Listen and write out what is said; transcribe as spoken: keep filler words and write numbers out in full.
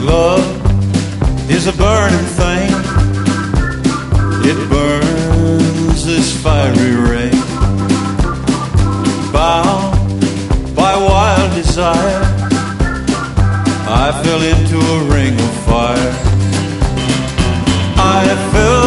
Love is a burning thing. It burns this fiery ray. Bound by wild desire, I fell into a ring of fire. I fell